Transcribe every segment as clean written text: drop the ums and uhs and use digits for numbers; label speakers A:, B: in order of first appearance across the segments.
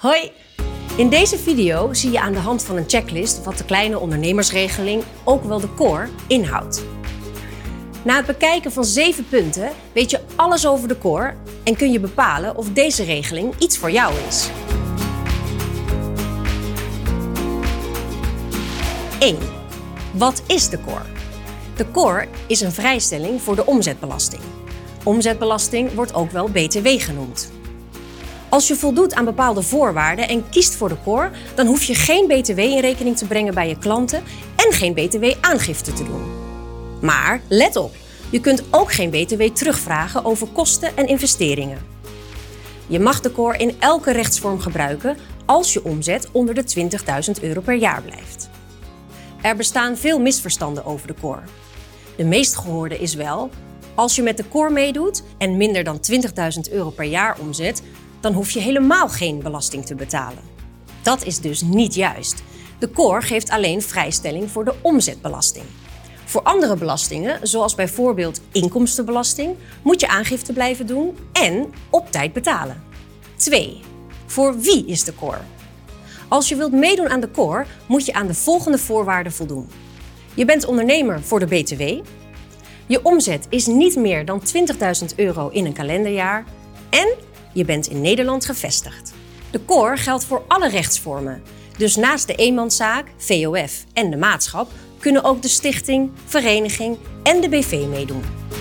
A: Hoi! In deze video zie je aan de hand van een checklist wat de kleine ondernemersregeling, ook wel de COR, inhoudt. Na het bekijken van 7 punten weet je alles over de COR en kun je bepalen of deze regeling iets voor jou is. 1. Wat is de COR? De COR is een vrijstelling voor de omzetbelasting. Omzetbelasting wordt ook wel BTW genoemd. Als je voldoet aan bepaalde voorwaarden en kiest voor de COR, dan hoef je geen BTW in rekening te brengen bij je klanten en geen BTW-aangifte te doen. Maar let op, je kunt ook geen BTW terugvragen over kosten en investeringen. Je mag de COR in elke rechtsvorm gebruiken als je omzet onder de €20.000 per jaar blijft. Er bestaan veel misverstanden over de COR. De meest gehoorde is wel, als je met de COR meedoet en minder dan €20.000 per jaar omzet, dan hoef je helemaal geen belasting te betalen. Dat is dus niet juist. De COR geeft alleen vrijstelling voor de omzetbelasting. Voor andere belastingen, zoals bijvoorbeeld inkomstenbelasting, moet je aangifte blijven doen en op tijd betalen. 2. Voor wie is de COR? Als je wilt meedoen aan de COR, moet je aan de volgende voorwaarden voldoen. Je bent ondernemer voor de BTW. Je omzet is niet meer dan €20.000 in een kalenderjaar. En je bent in Nederland gevestigd. De COR geldt voor alle rechtsvormen. Dus naast de eenmanszaak, VOF en de maatschap kunnen ook de stichting, vereniging en de BV meedoen.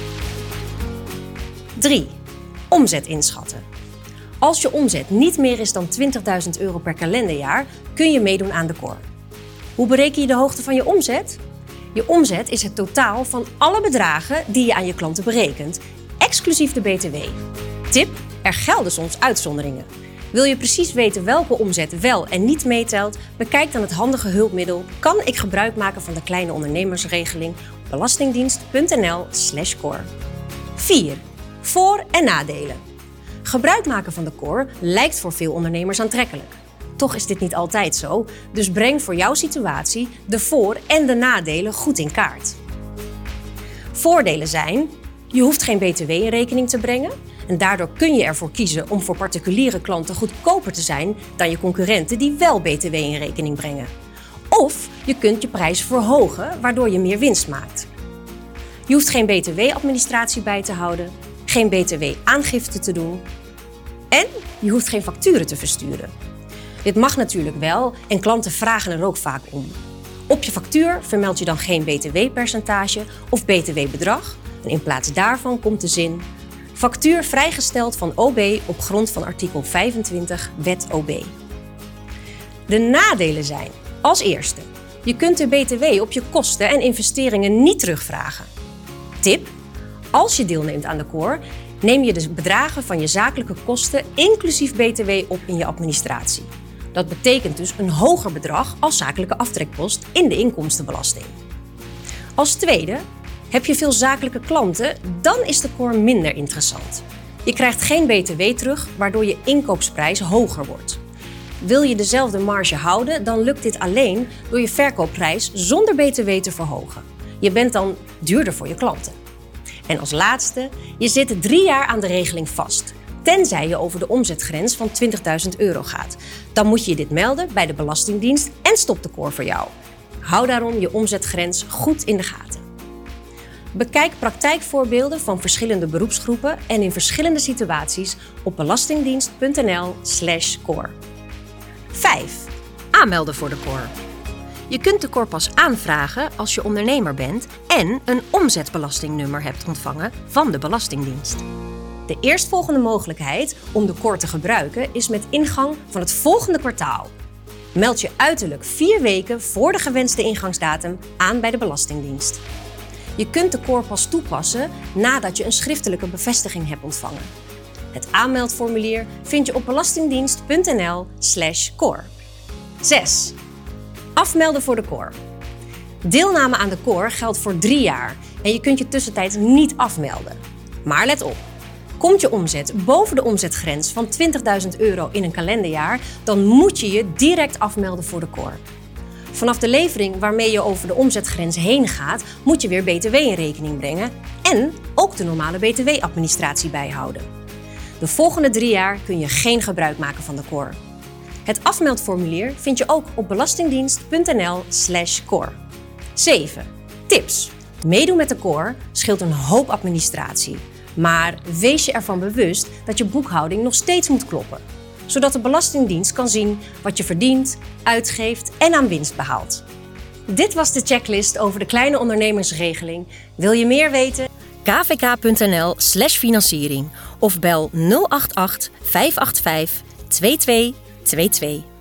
A: 3. Omzet inschatten. Als je omzet niet meer is dan €20.000 per kalenderjaar, kun je meedoen aan de COR. Hoe bereken je de hoogte van je omzet? Je omzet is het totaal van alle bedragen die je aan je klanten berekent, exclusief de BTW. Tip: er gelden soms uitzonderingen. Wil je precies weten welke omzet wel en niet meetelt? Bekijk dan het handige hulpmiddel Kan ik gebruik maken van de kleine ondernemersregeling op belastingdienst.nl/COR. 4. Voor- en nadelen. Gebruik maken van de COR lijkt voor veel ondernemers aantrekkelijk. Toch is dit niet altijd zo, dus breng voor jouw situatie de voor- en de nadelen goed in kaart. Voordelen zijn: je hoeft geen BTW in rekening te brengen en daardoor kun je ervoor kiezen om voor particuliere klanten goedkoper te zijn dan je concurrenten die wel BTW in rekening brengen. Of je kunt je prijs verhogen, waardoor je meer winst maakt. Je hoeft geen BTW-administratie bij te houden, geen BTW-aangifte te doen en je hoeft geen facturen te versturen. Dit mag natuurlijk wel en klanten vragen er ook vaak om. Op je factuur vermeld je dan geen BTW-percentage of BTW-bedrag en in plaats daarvan komt de zin: factuur vrijgesteld van OB op grond van artikel 25 Wet OB. De nadelen zijn: als eerste, je kunt de BTW op je kosten en investeringen niet terugvragen. Tip: als je deelneemt aan de COR, neem je de bedragen van je zakelijke kosten inclusief BTW op in je administratie. Dat betekent dus een hoger bedrag als zakelijke aftrekpost in de inkomstenbelasting. Als tweede, heb je veel zakelijke klanten, dan is de COR minder interessant. Je krijgt geen BTW terug, waardoor je inkoopprijs hoger wordt. Wil je dezelfde marge houden, dan lukt dit alleen door je verkoopprijs zonder BTW te verhogen. Je bent dan duurder voor je klanten. En als laatste, je zit 3 jaar aan de regeling vast, tenzij je over de omzetgrens van €20.000 gaat. Dan moet je dit melden bij de Belastingdienst en stopt de COR voor jou. Hou daarom je omzetgrens goed in de gaten. Bekijk praktijkvoorbeelden van verschillende beroepsgroepen en in verschillende situaties op belastingdienst.nl/COR. 5. Aanmelden voor de COR. Je kunt de COR pas aanvragen als je ondernemer bent en een omzetbelastingnummer hebt ontvangen van de Belastingdienst. De eerstvolgende mogelijkheid om de COR te gebruiken is met ingang van het volgende kwartaal. Meld je uiterlijk 4 weken voor de gewenste ingangsdatum aan bij de Belastingdienst. Je kunt de COR pas toepassen nadat je een schriftelijke bevestiging hebt ontvangen. Het aanmeldformulier vind je op belastingdienst.nl/COR. 6. Afmelden voor de COR. Deelname aan de COR geldt voor 3 jaar en je kunt je tussentijds niet afmelden. Maar let op, komt je omzet boven de omzetgrens van €20.000 in een kalenderjaar, dan moet je je direct afmelden voor de COR. Vanaf de levering waarmee je over de omzetgrens heen gaat, moet je weer BTW in rekening brengen en ook de normale BTW-administratie bijhouden. De volgende 3 jaar kun je geen gebruik maken van de COR. Het afmeldformulier vind je ook op belastingdienst.nl/cor. 7. Tips. Meedoen met de COR scheelt een hoop administratie. Maar wees je ervan bewust dat je boekhouding nog steeds moet kloppen. Zodat de Belastingdienst kan zien wat je verdient, uitgeeft en aan winst behaalt. Dit was de checklist over de kleine ondernemersregeling. Wil je meer weten? kvk.nl/financiering of bel 088 585 2222.